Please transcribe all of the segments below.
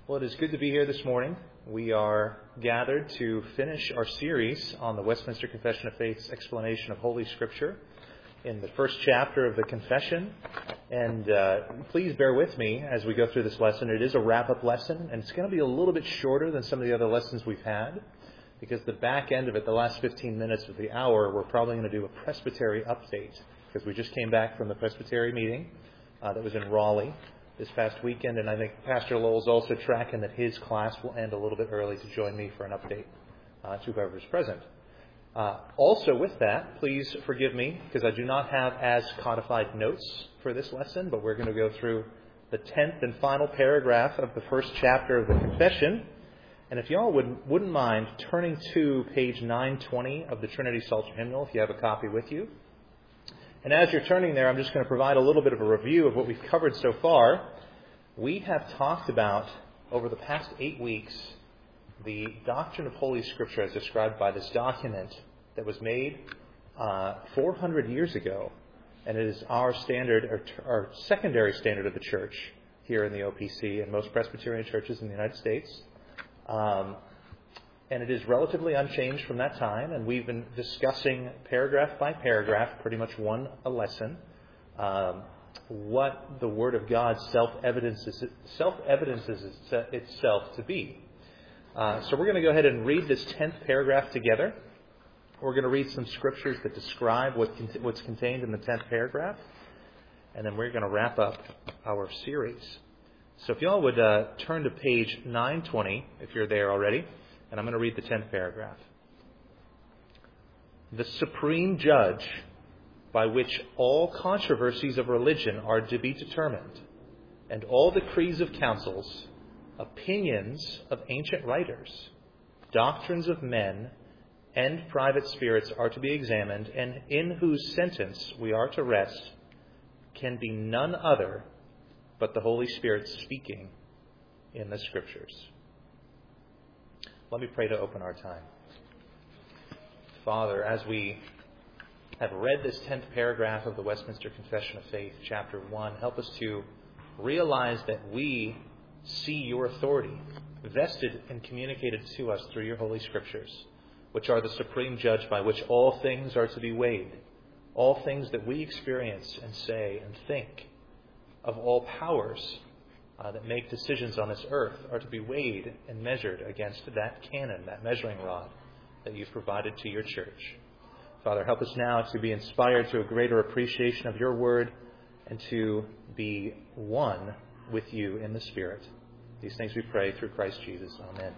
Well, it is good to be here this morning. We are gathered to finish our series on the Westminster Confession of Faith's explanation of Holy Scripture in the first chapter of the Confession. And please bear with me as we go through this lesson. It is a wrap-up lesson, and it's going to be a little bit shorter than some of the other lessons we've had, because the back end of it, the last 15 minutes of the hour, we're probably going to do a presbytery update, because we just came back from the presbytery meeting that was in Raleigh this past weekend, and I think Pastor Lowell's also tracking that his class will end a little bit early to join me for an update to whoever's present. Also with that, please forgive me, because I do not have as codified notes for this lesson, but we're going to go through the 10th and final paragraph of the first chapter of the Confession. And if y'all wouldn't mind turning to page 920 of the Trinity Psalter Hymnal, if you have a copy with you. And as you're turning there, I'm just going to provide a little bit of a review of what we've covered so far. We have talked about, over the past 8 weeks, the doctrine of Holy Scripture as described by this document that was made 400 years ago. And it is our standard, our secondary standard of the church here in the OPC and most Presbyterian churches in the United States. And it is relatively unchanged from that time, and we've been discussing paragraph by paragraph, pretty much a lesson, what the Word of God self-evidences itself to be. So we're going to go ahead and read this 10th paragraph together. We're going to read some scriptures that describe what's contained in the 10th paragraph, and then we're going to wrap up our series. So if y'all would turn to page 920, if you're there already. And I'm going to read the 10th paragraph. The supreme judge by which all controversies of religion are to be determined, and all decrees of councils, opinions of ancient writers, doctrines of men, and private spirits are to be examined, and in whose sentence we are to rest, can be none other but the Holy Spirit speaking in the Scriptures. Let me pray to open our time. Father, as we have read this 10th paragraph of the Westminster Confession of Faith, chapter 1, help us to realize that we see your authority vested and communicated to us through your Holy Scriptures, which are the supreme judge by which all things are to be weighed, all things that we experience and say and think, of all powers that make decisions on this earth are to be weighed and measured against that canon, that measuring rod that you've provided to your church. Father, help us now to be inspired to a greater appreciation of your word and to be one with you in the Spirit. These things we pray through Christ Jesus. Amen.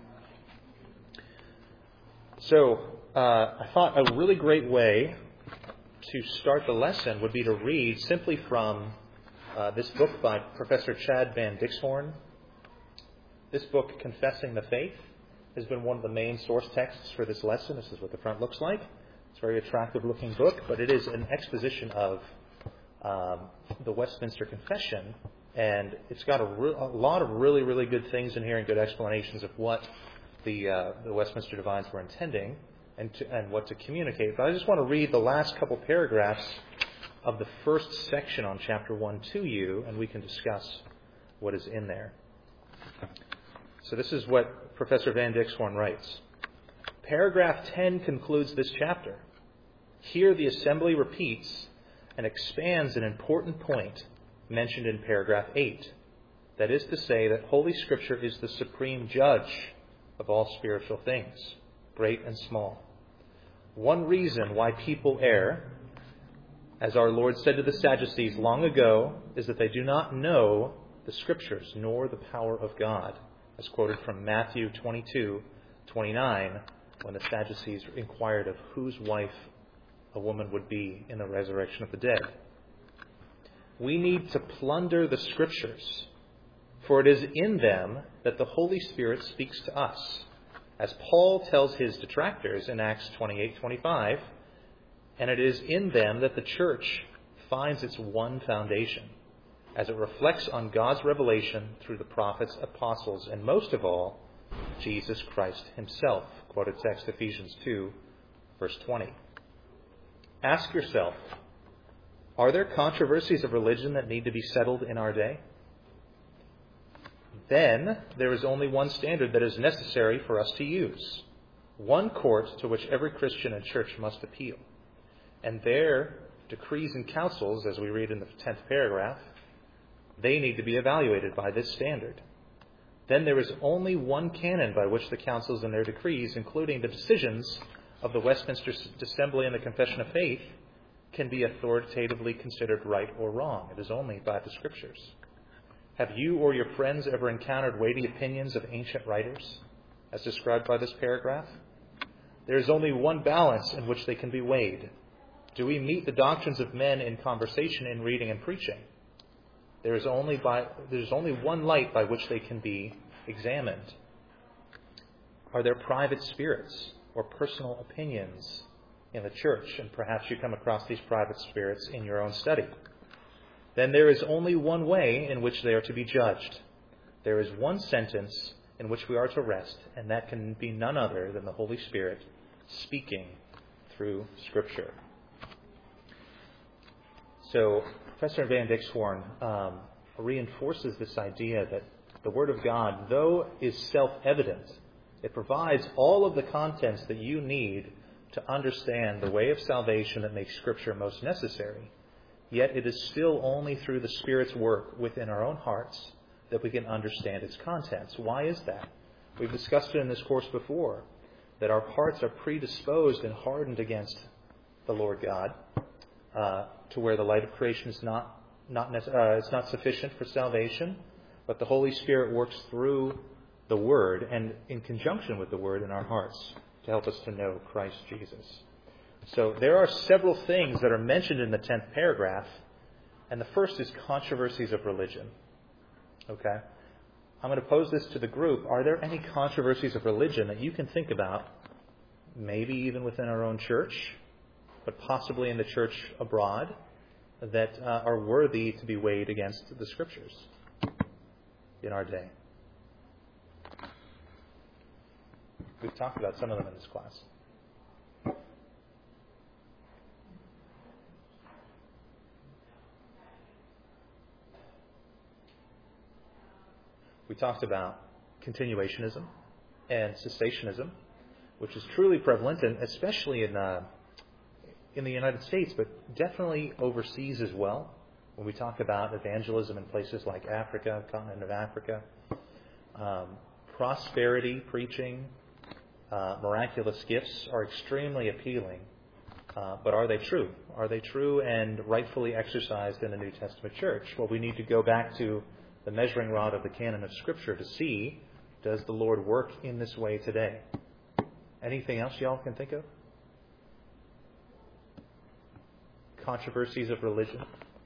So, I thought a really great way to start the lesson would be to read simply from this book by Professor Chad Van Dixhoorn. This book, Confessing the Faith, has been one of the main source texts for this lesson. This is what the front looks like. It's a very attractive-looking book, but it is an exposition of the Westminster Confession, and it's got a lot of really, really good things in here and good explanations of what the Westminster Divines were intending and what to communicate. But I just want to read the last couple paragraphs of the first section on chapter 1 to you, and we can discuss what is in there. So this is what Professor Van Dixhoorn writes. Paragraph 10 concludes this chapter. Here the assembly repeats and expands an important point mentioned in paragraph 8. That is to say that Holy Scripture is the supreme judge of all spiritual things, great and small. One reason why people err, as our Lord said to the Sadducees long ago, is that they do not know the Scriptures nor the power of God, as quoted from Matthew 22:29, when the Sadducees inquired of whose wife a woman would be in the resurrection of the dead. We need to plunder the Scriptures, for it is in them that the Holy Spirit speaks to us, as Paul tells his detractors in Acts 28:25, and it is in them that the church finds its one foundation, as it reflects on God's revelation through the prophets, apostles, and most of all, Jesus Christ himself. Quoted text Ephesians 2, verse 20. Ask yourself, are there controversies of religion that need to be settled in our day? then there is only one standard that is necessary for us to use, one court to which every Christian and church must appeal. And their decrees and counsels, as we read in the 10th paragraph, they need to be evaluated by this standard. Then there is only one canon by which the councils and their decrees, including the decisions of the Westminster Assembly and the Confession of Faith, can be authoritatively considered right or wrong. It is only by the Scriptures. Have you or your friends ever encountered weighty opinions of ancient writers, as described by this paragraph? There is only one balance in which they can be weighed. Do we meet the doctrines of men in conversation, in reading and preaching? There's only one light by which they can be examined. Are there private spirits or personal opinions in the church? And perhaps you come across these private spirits in your own study. Then there is only one way in which they are to be judged. There is one sentence in which we are to rest, and that can be none other than the Holy Spirit speaking through Scripture. So Professor Van Dixhoorn reinforces this idea that the Word of God, though is self-evident, it provides all of the contents that you need to understand the way of salvation that makes Scripture most necessary. Yet it is still only through the Spirit's work within our own hearts that we can understand its contents. Why is that? We've discussed it in this course before, that our hearts are predisposed and hardened against the Lord God, to where the light of creation is not sufficient for salvation, but the Holy Spirit works through the Word and in conjunction with the Word in our hearts to help us to know Christ Jesus. So there are several things that are mentioned in the 10th paragraph, and the first is controversies of religion. Okay? I'm going to pose this to the group. Are there any controversies of religion that you can think about, maybe even within our own church, but possibly in the church abroad, that are worthy to be weighed against the Scriptures in our day? We've talked about some of them in this class. We talked about continuationism and cessationism, which is truly prevalent, and especially in the United States, but definitely overseas as well. When we talk about evangelism in places like Africa, continent of Africa, prosperity preaching, miraculous gifts are extremely appealing. But are they true? Are they true and rightfully exercised in the New Testament church? Well, we need to go back to the measuring rod of the canon of Scripture to see, does the Lord work in this way today? Anything else y'all can think of? Controversies of religion?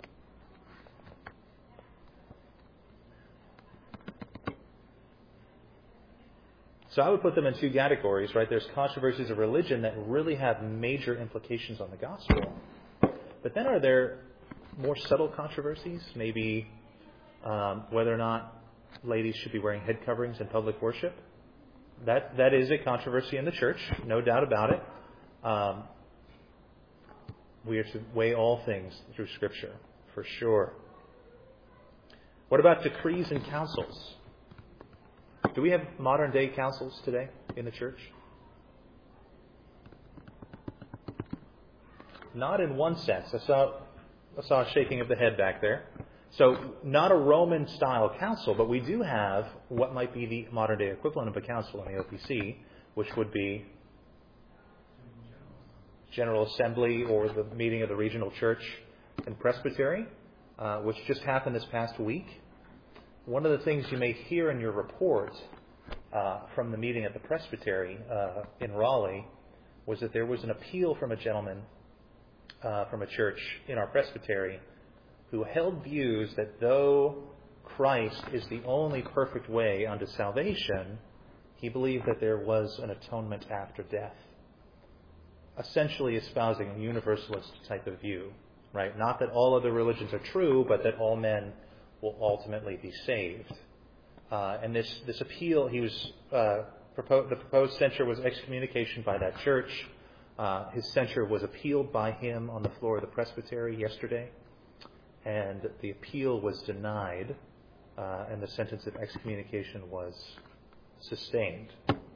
So I would put them in two categories, right? There's controversies of religion that really have major implications on the gospel. But then are there more subtle controversies? Maybe whether or not ladies should be wearing head coverings in public worship. That is a controversy in the church, no doubt about it. We are to weigh all things through Scripture, for sure. What about decrees and councils? Do we have modern day councils today in the church? Not in one sense. I saw a shaking of the head back there. So not a Roman style council, but we do have what might be the modern day equivalent of a council in the OPC, which would be General Assembly or the meeting of the regional church and presbytery, which just happened this past week. One of the things you may hear in your report from the meeting at the presbytery in Raleigh was that there was an appeal from a gentleman from a church in our presbytery who held views that though Christ is the only perfect way unto salvation, he believed that there was an atonement after death. Essentially espousing a universalist type of view, right? Not that all other religions are true, but that all men will ultimately be saved. And this appeal, the proposed censure was excommunication by that church. His censure was appealed by him on the floor of the presbytery yesterday, and the appeal was denied and the sentence of excommunication was sustained.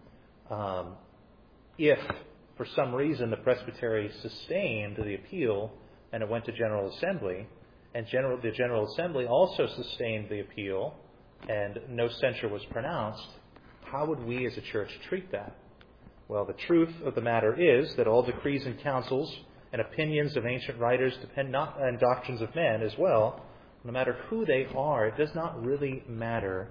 If, for some reason, the presbytery sustained the appeal and it went to General Assembly, and the General Assembly also sustained the appeal and no censure was pronounced, how would we as a church treat that? Well, the truth of the matter is that all decrees and councils and opinions of ancient writers depend not on doctrines of men as well. No matter who they are, it does not really matter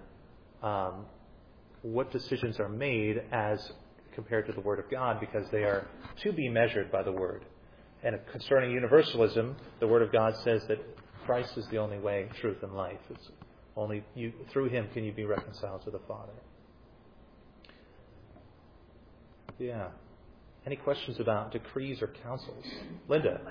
what decisions are made as compared to the Word of God, because they are to be measured by the Word. And concerning universalism, the Word of God says that Christ is the only way, truth, and life. It's only through Him can you be reconciled to the Father. Yeah. Any questions about decrees or councils? Linda?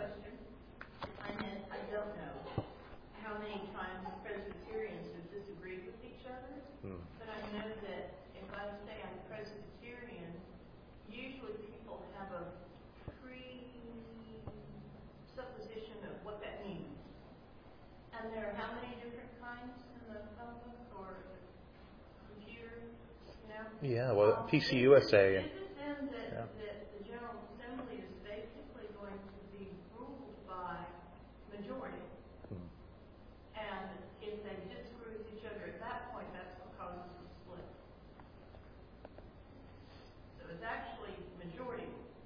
I don't know how many times Presbyterians have disagreed with each other, but I know that if I say I'm Presbyterian, usually people have a presupposition of what that means. And there are how many different kinds in the phone book or computer? Yeah, well, PCUSA. Is it then that the General Assembly is basically going to be ruled by majority? And if they disagree with each other at that point, that's what causes a split. So it's actually majority.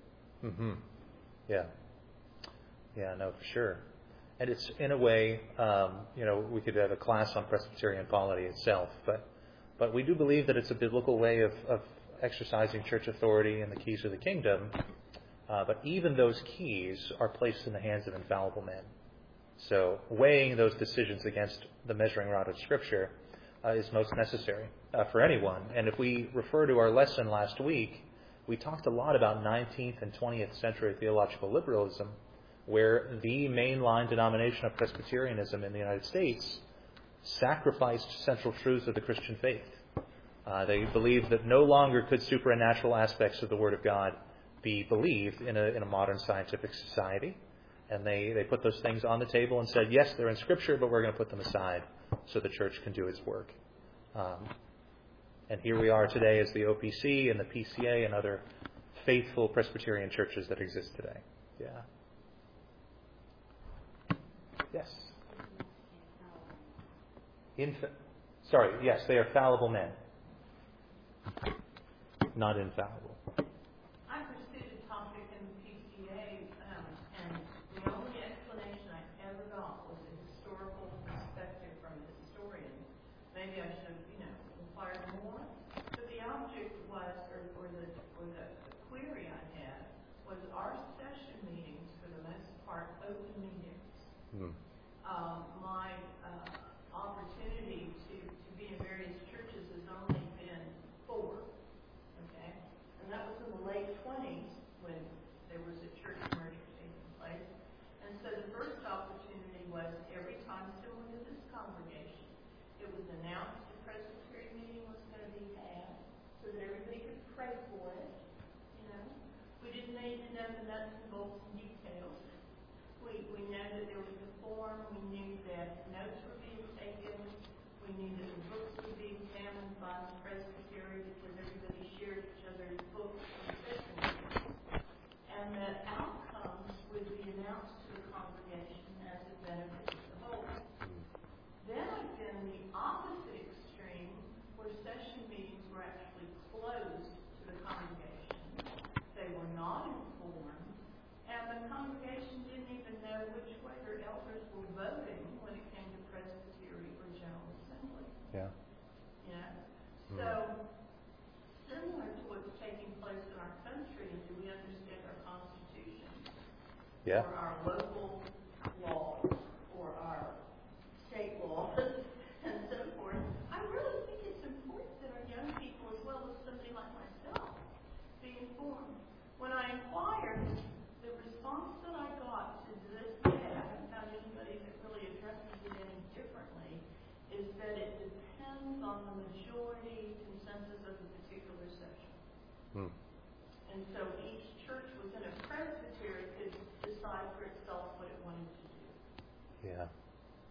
Yeah. Yeah, no, for sure. And it's, in a way, we could have a class on Presbyterian polity itself, but we do believe that it's a biblical way of exercising church authority and the keys of the kingdom. But even those keys are placed in the hands of infallible men. So weighing those decisions against the measuring rod of Scripture is most necessary for anyone. And if we refer to our lesson last week, we talked a lot about 19th and 20th century theological liberalism, where the mainline denomination of Presbyterianism in the United States sacrificed central truths of the Christian faith. They believed that no longer could supernatural aspects of the Word of God be believed in a modern scientific society. And they put those things on the table and said, yes, they're in Scripture, but we're going to put them aside so the church can do its work. And here we are today as the OPC and the PCA and other faithful Presbyterian churches that exist today. Yeah. Yes. Yes, they are fallible men. Not infallible. I pursued a topic in the PCA, and the only explanation I ever got was a historical perspective from a historian. Maybe I should have, inquired more. But the object was, or the query I had, was our session meetings, for the most part, open meetings. My opportunity to be in various churches has only been 4. Okay? And that was in the late 20s when there was a church merger taking place. And so the first opportunity was every time someone in this congregation, it was announced the Presbyterian meeting was going to be had so that everybody could pray for it. We didn't need to know the nuts and bolts and details. We know that there was a form. We knew that notes were being taken. We knew that the books would be examined by the presbytery because everybody shared each other's books and session meetings. And that outcomes would be announced to the congregation as a benefit to the whole. Then I've been the opposite extreme where session meetings were actually closed to the congregation. They were not informed, and the congregation didn't even know which way their elders were voting when it came to presbytery or general assembly. Yeah. So, similar to what's taking place in our country, do we understand our Constitution? Yeah. Or our local laws, or our state laws, and so forth. I really think it's important that our young people, as well as somebody like myself, be informed. When I inquired, the response that I got to this day, I haven't found anybody that really addresses it any differently, is that it depends on the majority consensus of a particular section. And so each church within a presbytery could decide for itself what it wanted to do.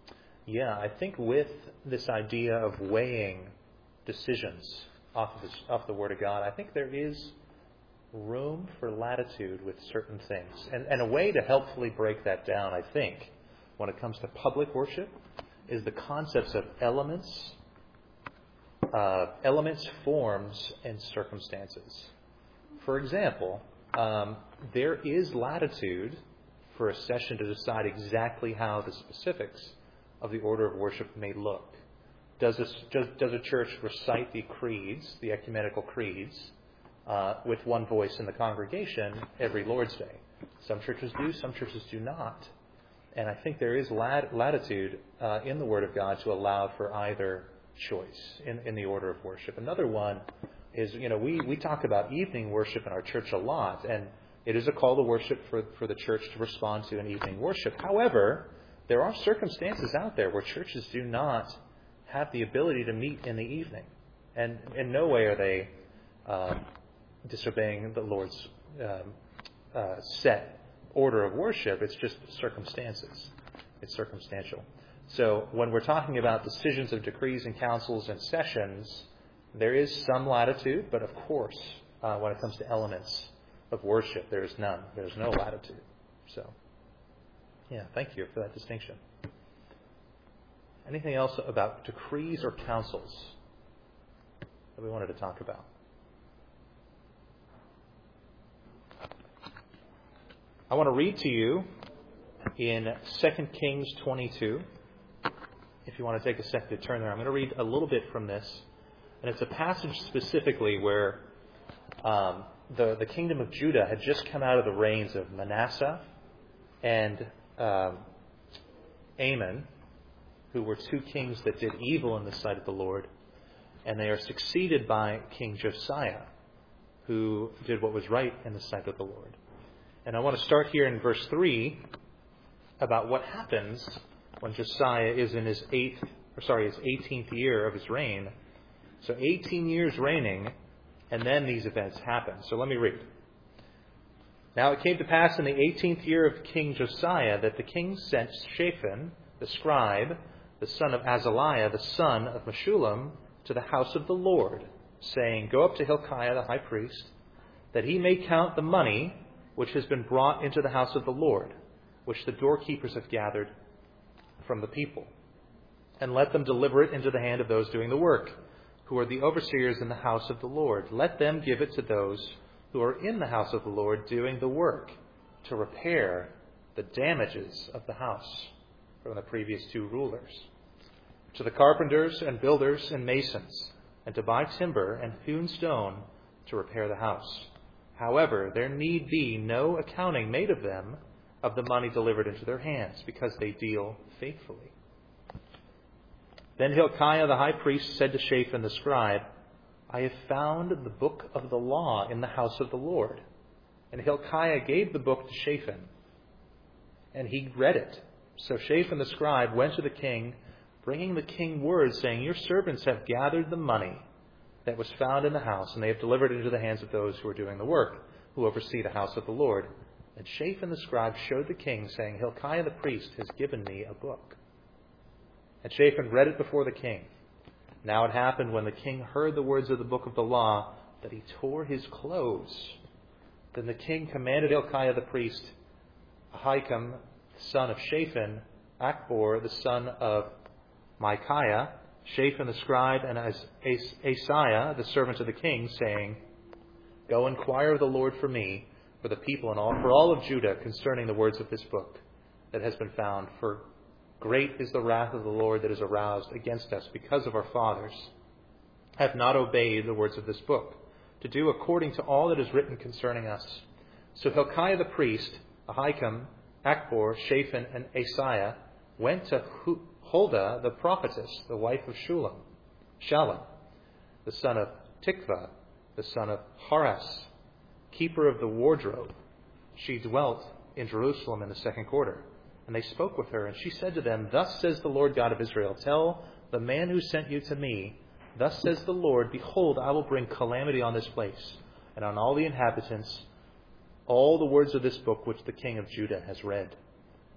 Yeah, I think with this idea of weighing decisions off the Word of God, I think there is room for latitude with certain things. And a way to helpfully break that down, I think, when it comes to public worship, is the concepts of elements, forms, and circumstances. For example, there is latitude for a session to decide exactly how the specifics of the order of worship may look. Does a church recite the creeds, the ecumenical creeds, with one voice in the congregation every Lord's Day? Some churches do, some churches do not. And I think there is latitude in the Word of God to allow for either choice in the order of worship. Another one is, we talk about evening worship in our church a lot, and it is a call to worship for the church to respond to an evening worship. However, there are circumstances out there where churches do not have the ability to meet in the evening. And in no way are they disobeying the Lord's set order of worship. It's just circumstances. It's circumstantial. So when we're talking about decisions of decrees and councils and sessions, there is some latitude, but of course, when it comes to elements of worship, there is none. There's no latitude. So, yeah, thank you for that distinction. Anything else about decrees or councils that we wanted to talk about? I want to read to you in 2 Kings 22. If you want to take a second to turn there, I'm going to read a little bit from this. And it's a passage specifically where the kingdom of Judah had just come out of the reigns of Manasseh and Amon, who were two kings that did evil in the sight of the Lord. And they are succeeded by King Josiah, who did what was right in the sight of the Lord. And I want to start here in verse 3 about what happens when Josiah is in his 18th year of his reign. So 18 years reigning, and then these events happen. So let me read. Now it came to pass in the 18th year of King Josiah that the king sent Shaphan, the scribe, the son of Azaliah, the son of Meshullam, to the house of the Lord, saying, Go up to Hilkiah the high priest, that he may count the money which has been brought into the house of the Lord, which the doorkeepers have gathered from the people, and let them deliver it into the hand of those doing the work, who are the overseers in the house of the Lord. Let them give it to those who are in the house of the Lord doing the work, to repair the damages of the house from the previous two rulers, to the carpenters and builders and masons, and to buy timber and hewn stone to repair the house. However, there need be no accounting made of them of the money delivered into their hands, because they deal faithfully. Then Hilkiah the high priest said to Shaphan the scribe, I have found the book of the law in the house of the Lord. And Hilkiah gave the book to Shaphan, and he read it. So Shaphan the scribe went to the king, bringing the king word, saying, Your servants have gathered the money that was found in the house, and they have delivered it into the hands of those who are doing the work, who oversee the house of the Lord. And Shaphan the scribe showed the king, saying, Hilkiah the priest has given me a book. And Shaphan read it before the king. Now it happened when the king heard the words of the book of the law that he tore his clothes. Then the king commanded Hilkiah the priest, Ahikam the son of Shaphan, Achbor the son of Micaiah, Shaphan the scribe, and Asaiah the servant of the king, saying, Go inquire of the Lord for me, for the people and for all of Judah, concerning the words of this book that has been found. For great is the wrath of the Lord that is aroused against us, because of our fathers have not obeyed the words of this book, to do according to all that is written concerning us. So Hilkiah the priest, Ahikam, Achbor, Shaphan, and Asaiah went to Huldah the prophetess, the wife of Shallum, the son of Tikvah, the son of Haras, keeper of the wardrobe. She dwelt in Jerusalem in the second quarter. And they spoke with her, and she said to them, Thus says the Lord God of Israel, Tell the man who sent you to me, Thus says the Lord, Behold, I will bring calamity on this place, and on all the inhabitants, all the words of this book which the king of Judah has read.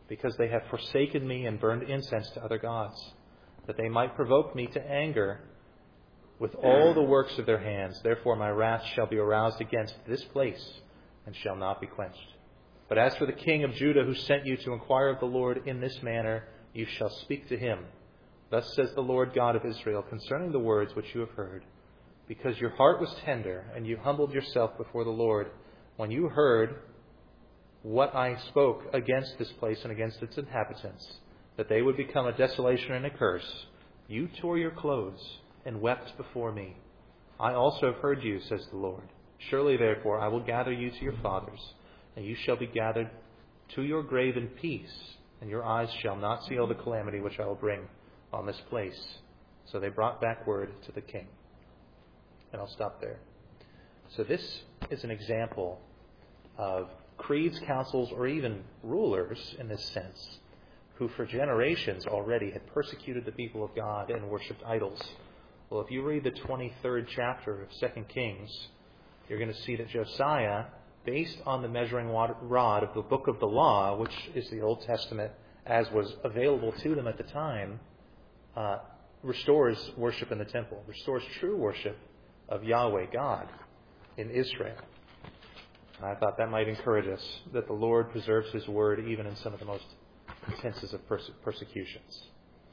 because they have forsaken me and burned incense to other gods, that they might provoke me to anger with all the works of their hands. Therefore my wrath shall be aroused against this place and shall not be quenched. But as for the king of Judah who sent you to inquire of the Lord in this manner, you shall speak to him. Thus says the Lord God of Israel concerning the words which you have heard. Because your heart was tender and you humbled yourself before the Lord, when you heard what I spoke against this place and against its inhabitants, that they would become a desolation and a curse, you tore your clothes and wept before me. I also have heard you, says the Lord. Surely, therefore, I will gather you to your fathers, and you shall be gathered to your grave in peace, and your eyes shall not see all the calamity which I will bring on this place. So they brought back word to the king. And I'll stop there. So this is an example of creeds, councils, or even rulers, in this sense, who for generations already had persecuted the people of God and worshipped idols. Well, if you read the 23rd chapter of 2 Kings, you're going to see that Josiah, based on the measuring rod of the book of the law, which is the Old Testament as was available to them at the time, restores worship in the temple, restores true worship of Yahweh, God, in Israel. And I thought that might encourage us, that the Lord preserves His word even in some of the most intense of persecutions.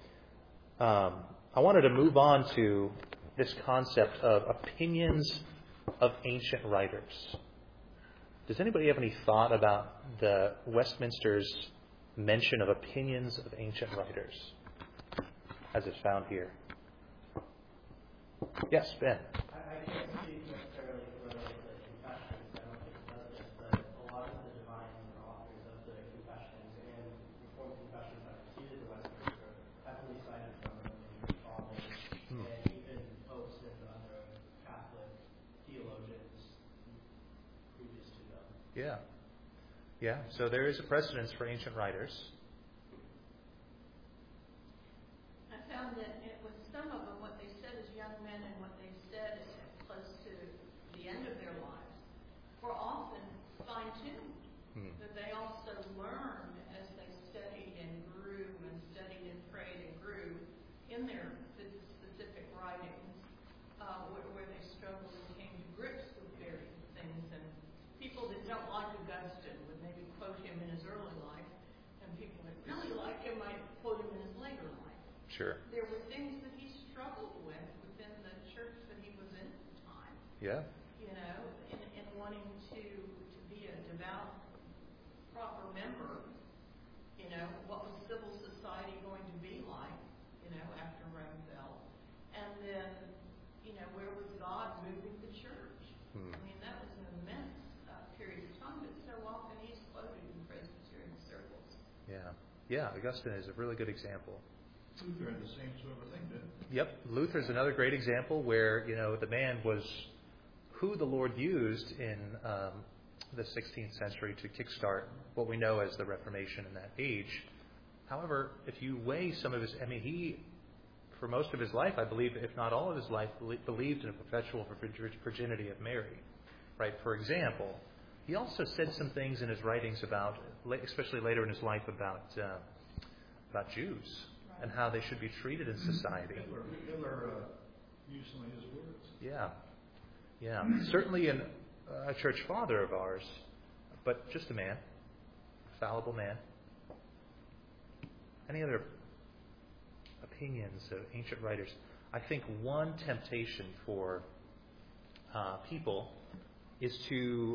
I wanted to move on to this concept of opinions of ancient writers. Does anybody have any thought about the Westminster's mention of opinions of ancient writers, as it's found here? Yes, Ben. I can't speak necessarily for the Confessions. I don't think it does this, but a lot of the divines and authors of the Confessions and Reformed Confessions that preceded the Westminster heavily cited from the Church Fathers and even popes and other Catholic theologians previous to them. Yeah. So there is a precedence for ancient writers. I found that it was some of them, what they said as young men and what they said close to the end of their lives, were often fine-tuned. That they also learned as they studied and grew and studied and prayed and grew in their specific writings, where they struggled and came to grips with various things. And people that don't like Augustine would maybe quote him in his early life, and people that really like him might quote him in his later life. Sure. There were things that he struggled with within the church that he was in at the time. Yeah. You know, in wanting to be a devout, proper member. You know, what was civil society going to be like, you know, after Rome fell? And then, you know, where was God moving the church? I mean, that was an immense period of time, but so often he's quoted in Presbyterian circles. Yeah, Augustine is a really good example. Luther had the same sort of thing, didn't he? Yep, Luther's another great example where, you know, the man was who the Lord used in the 16th century to kickstart what we know as the Reformation in that age. However, if you weigh some of his, he, for most of his life, I believe, if not all of his life, believed in a perpetual virginity of Mary. Right? For example, he also said some things in his writings about, especially later in his life, about Jews and how they should be treated in society. Hitler used some of his words. Yeah. Certainly a church father of ours, but just a man, a fallible man. Any other opinions of ancient writers? I think one temptation for people is to,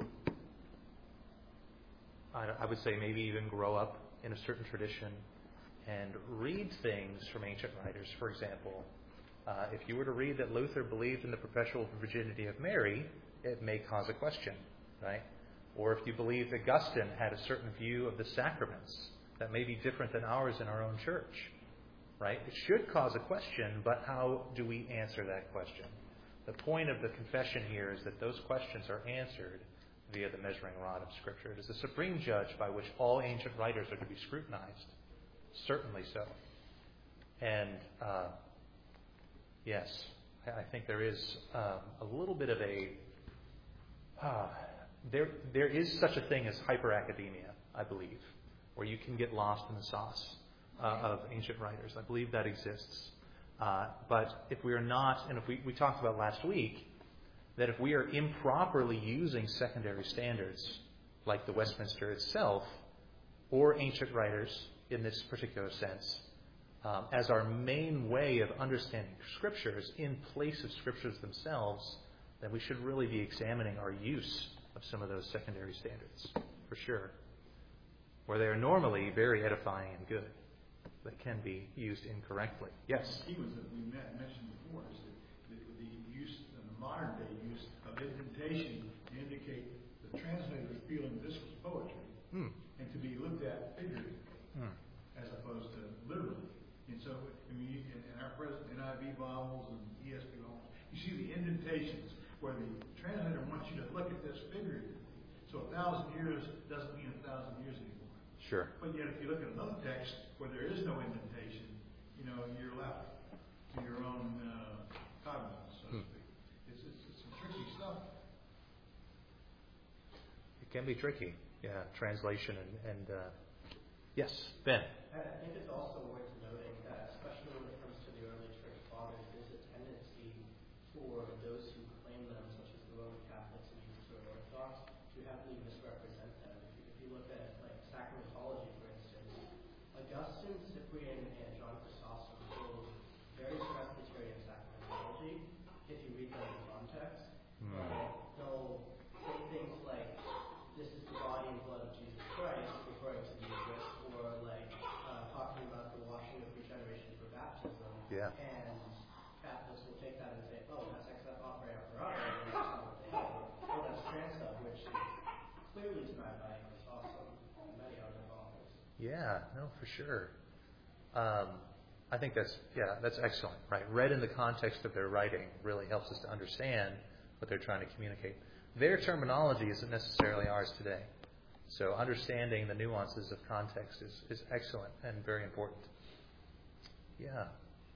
I would say, maybe even grow up in a certain tradition and read things from ancient writers. For example, if you were to read that Luther believed in the perpetual virginity of Mary, it may cause a question, right? Or if you believe Augustine had a certain view of the sacraments that may be different than ours in our own church, right? It should cause a question, but how do we answer that question? The point of the confession here is that those questions are answered via the measuring rod of Scripture. It is the supreme judge by which all ancient writers are to be scrutinized. Certainly so. And yes, I think there is a little bit of a... there is such a thing as hyperacademia, I believe. where you can get lost in the sauce of ancient writers. I believe that exists. But if we are not, and if we talked about last week, that if we are improperly using secondary standards like the Westminster itself or ancient writers in this particular sense as our main way of understanding Scriptures in place of Scriptures themselves, then we should really be examining our use of some of those secondary standards, for sure, where they are normally very edifying and good. They can be used incorrectly. Yes? The key was that we mentioned before is that the use, in the modern day use of indentation to indicate the translator's feeling this was poetry and to be looked at figuratively as opposed to literally. And so, I mean, in our present NIV Bibles and ESV Bibles, you see the indentations where the translator wants you to look at this figuratively. So 1,000 years doesn't mean 1,000 years anymore. Sure. But yet, if you look at another text where there is no indentation, you're left to your own cognizance, so to speak. It's some tricky stuff. It can be tricky. Yeah, translation and yes, Ben. I think it's also worth noting that, especially when it comes to the early church fathers, there's a tendency for those who claim them, such as the Roman Catholics and Eastern Orthodox, to heavily misrepresent them. If you look at sacramentology, for instance, Augustine, Cyprian, and John Chrysostom hold various Presbyterian sacramentology if you read them in context. They'll say things like, "This is the body and blood of Jesus Christ," referring to the Eucharist, or talking about the washing of regeneration for baptism. Yeah. And Catholics will take that and say, "Oh, that's ex opere operato," and that's not what they hold. Or that's transub, which is clearly denied by Chrysostom and many other authors. Yeah, no, for sure. I think that's excellent, right? Read in the context of their writing really helps us to understand what they're trying to communicate. Their terminology isn't necessarily ours today. So understanding the nuances of context is excellent and very important. Yeah.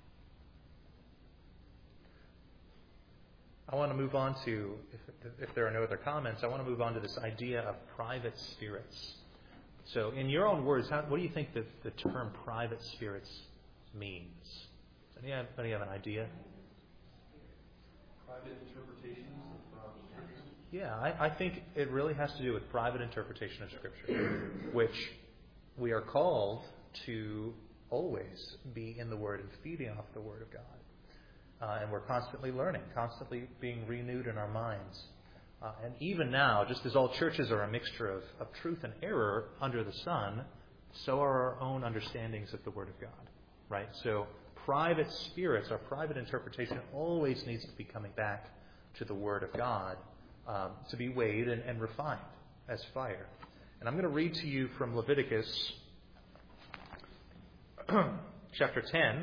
I want to move on to, if there are no other comments, I want to move on to this idea of private spirits. So in your own words, what do you think that the term private spirits means? Does anybody have an idea? Private interpretations of Scripture? Yeah, I think it really has to do with private interpretation of Scripture, which we are called to always be in the Word and feeding off the Word of God. And we're constantly learning, constantly being renewed in our minds. And even now, just as all churches are a mixture of truth and error under the sun, so are our own understandings of the Word of God. Right? So private spirits, our private interpretation always needs to be coming back to the Word of God to be weighed and refined as fire. And I'm going to read to you from Leviticus chapter 10,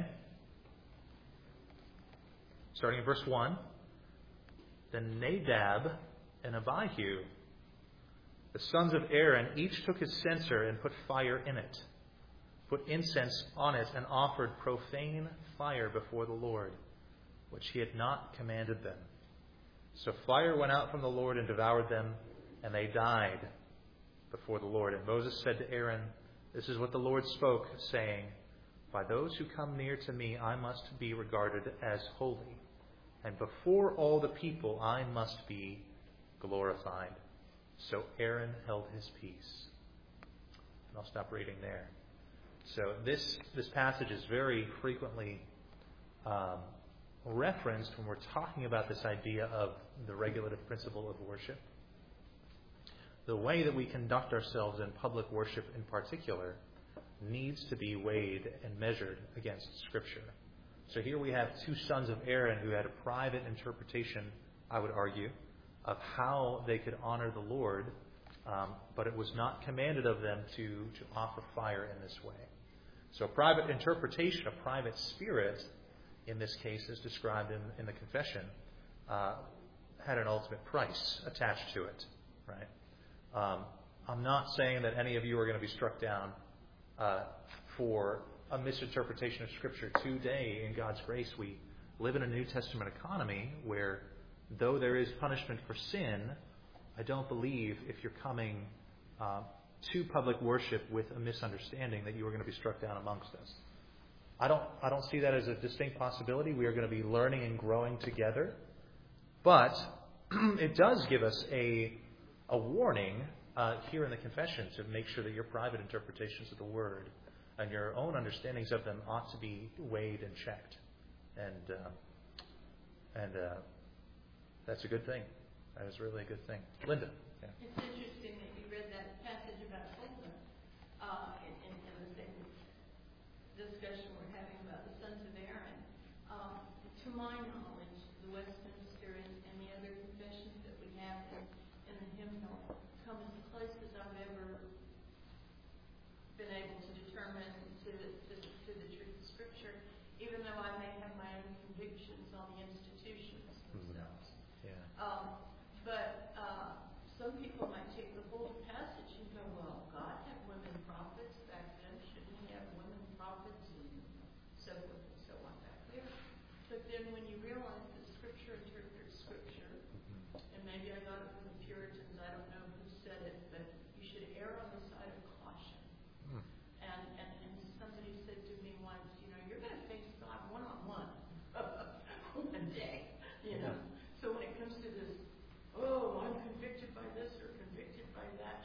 starting in verse 1. Then Nadab and Abihu, the sons of Aaron, each took his censer and put fire in it, put incense on it, and offered profane fire before the Lord, which he had not commanded them. So fire went out from the Lord and devoured them, and they died before the Lord. And Moses said to Aaron, "This is what the Lord spoke, saying, by those who come near to me I must be regarded as holy, and before all the people I must be glorified." So Aaron held his peace. And I'll stop reading there. So this passage is very frequently referenced when we're talking about this idea of the regulative principle of worship. The way that we conduct ourselves in public worship in particular needs to be weighed and measured against Scripture. So here we have two sons of Aaron who had a private interpretation, I would argue, of how they could honor the Lord, but it was not commanded of them to offer fire in this way. So a private interpretation, a private spirit, in this case, as described in the confession, had an ultimate price attached to it. Right? I'm not saying that any of you are going to be struck down for a misinterpretation of Scripture today. In God's grace, we live in a New Testament economy where, though there is punishment for sin, I don't believe if you're coming to public worship with a misunderstanding that you were going to be struck down amongst us. I don't see that as a distinct possibility. We are going to be learning and growing together. But it does give us a warning here in the confession to make sure that your private interpretations of the Word and your own understandings of them ought to be weighed and checked. And that's a good thing. That is really a good thing. Linda. Yeah. It's interesting that you read that passage about Holden in the same discussion we're having about the sons of Aaron. To my knowledge, the Westminster and the other confessions that we have in the hymnal come as close as I've ever been able to determine to the truth of Scripture, even though I may have my own convictions on the institutions themselves. Yeah. But some people might take the whole passage and go, well, God had women prophets back then. Shouldn't he have women prophets and so forth and so on back there? But then when you realize that Scripture interprets Scripture, and maybe I got it from the Puritans, I don't know who said it, but you should err on the side of caution. And somebody said to me once, you're going to face God one-on-one one day, So when it comes to this, I'm convicted by this or convicted by that,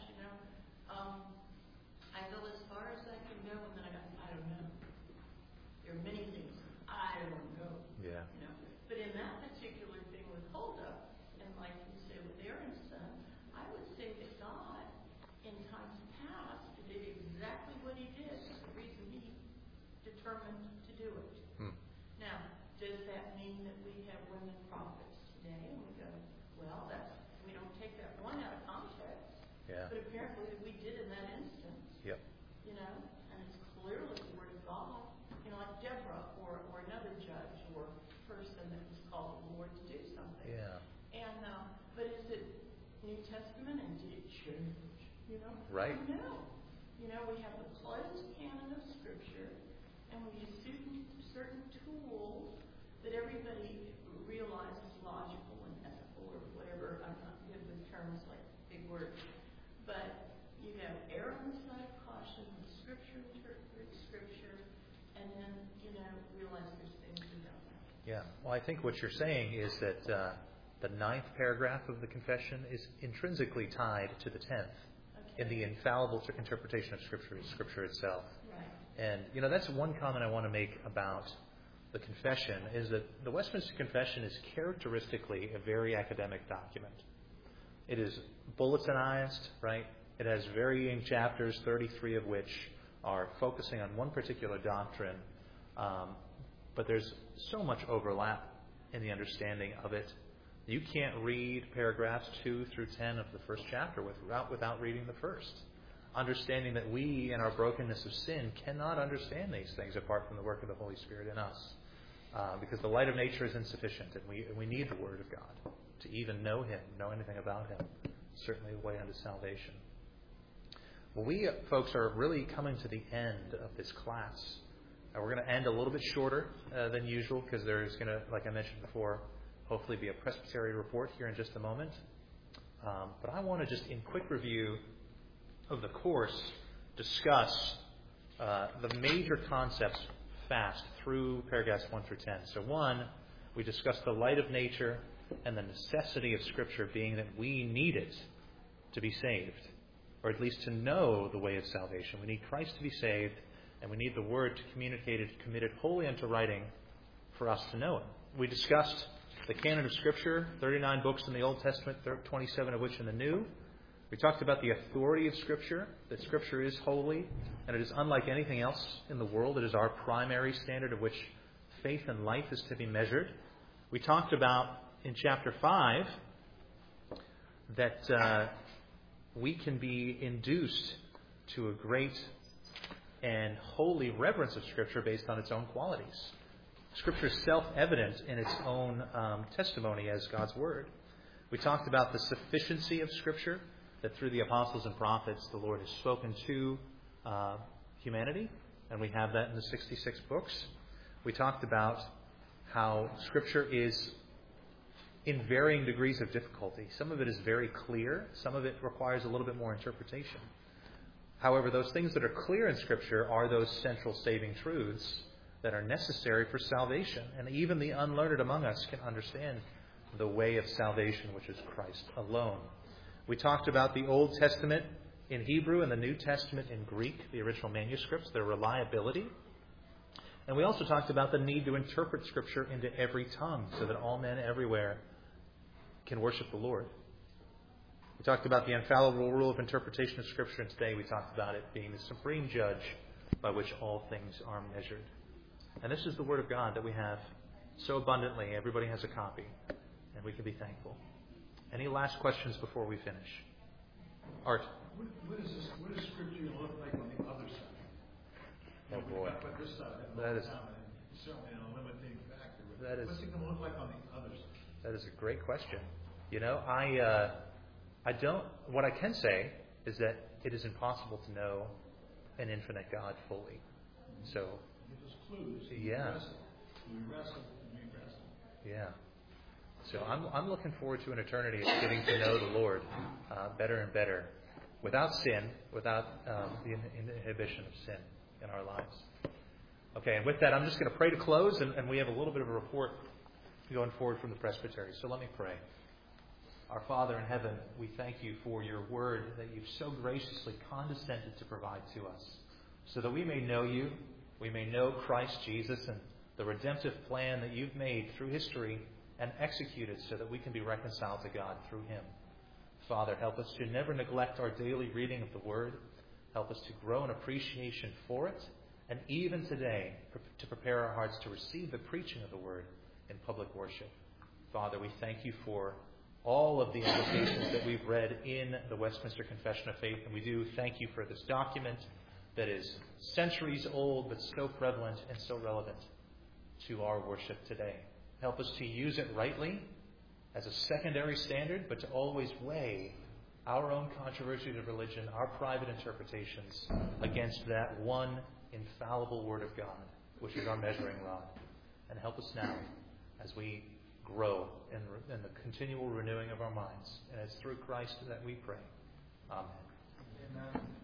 I go as far as I can go, and then I don't know. There are many things I don't know. Yeah. But in that particular thing with Huldah, and like you say with Aaron's son, I would say that God, in times past, did exactly what he did for the reason he determined to do it. Now, does that mean that we have women prophets today? And we go, well, we don't take that one out of context. Yeah. But apparently we did in that instance. Yep. And it's clearly the Word of God. Like Deborah or another judge or person that was called the Lord to do something. Yeah. And but is it New Testament and did it change? Right. No. We have the closed canon of Scripture, and we use certain tools that everybody realizes logical and ethical or whatever. I'm not good with terms like big words. But you have err on the side of caution when Scripture interprets Scripture, and then, realize there's things we don't know. Yeah. Well, I think what you're saying is that the 9th paragraph of the confession is intrinsically tied to the 10th in the infallible interpretation of Scripture itself. Right. And, that's one comment I want to make about the confession, is that the Westminster Confession is characteristically a very academic document. It is bulletinized, right? It has varying chapters, 33 of which are focusing on one particular doctrine, but there's so much overlap in the understanding of it. You can't read paragraphs 2 through 10 of the first chapter without reading the first. Understanding that we, in our brokenness of sin, cannot understand these things apart from the work of the Holy Spirit in us. Because the light of nature is insufficient, and we need the Word of God to even know Him, know anything about Him. Certainly the way unto salvation. Well, we, folks, are really coming to the end of this class. We're going to end a little bit shorter than usual because there's going to, like I mentioned before, hopefully be a presbytery report here in just a moment. But I want to just, in quick review of the course, discuss the major concepts fast through paragraphs 1 through 10. So 1, we discussed the light of nature and the necessity of Scripture being that we need it to be saved, or at least to know the way of salvation. We need Christ to be saved, and we need the Word to committed wholly unto writing for us to know it. We discussed the canon of Scripture, 39 books in the Old Testament, 27 of which in the New. We talked about the authority of Scripture, that Scripture is holy, and it is unlike anything else in the world. It is our primary standard of which faith and life is to be measured. We talked about, in chapter 5, that we can be induced to a great and holy reverence of Scripture based on its own qualities. Scripture is self-evident in its own testimony as God's Word. We talked about the sufficiency of Scripture, that through the apostles and prophets the Lord has spoken to humanity, and we have that in the 66 books. We talked about how Scripture is in varying degrees of difficulty. Some of it is very clear. Some of it requires a little bit more interpretation. However, those things that are clear in Scripture are those central saving truths that are necessary for salvation. And even the unlearned among us can understand the way of salvation, which is Christ alone. We talked about the Old Testament in Hebrew and the New Testament in Greek, the original manuscripts, their reliability. And we also talked about the need to interpret Scripture into every tongue so that all men everywhere can worship the Lord. We talked about the infallible rule of interpretation of Scripture, and today we talked about it being the supreme judge by which all things are measured. And this is the Word of God that we have so abundantly. Everybody has a copy, and we can be thankful. Any last questions before we finish? Art. What does Scripture look like on the other side? Oh boy. But this side, That is certainly a limiting factor. That is- What's it going to look like on the other side? That is a great question. You know, I don't. What I can say is that it is impossible to know an infinite God fully. So, Give us clues. Yeah. We wrestle. yeah. So I'm looking forward to an eternity of getting to know the Lord better and better, without sin, without the inhibition of sin in our lives. Okay, and with that, I'm just going to pray to close, and we have a little bit of a report going forward from the presbytery. So let me pray. Our Father in heaven, we thank you for your word that you've so graciously condescended to provide to us, so that we may know you, we may know Christ Jesus and the redemptive plan that you've made through history and executed so that we can be reconciled to God through him. Father, help us to never neglect our daily reading of the word. Help us to grow in appreciation for it, and even today, to prepare our hearts to receive the preaching of the word in public worship. Father, we thank you for all of the implications that we've read in the Westminster Confession of Faith, and we do thank you for this document that is centuries old but so prevalent and so relevant to our worship today. Help us to use it rightly as a secondary standard, but to always weigh our own controversies of religion, our private interpretations, against that one infallible Word of God, which is our measuring rod. And help us now as we grow in the continual renewing of our minds. And it's through Christ that we pray. Amen. Amen.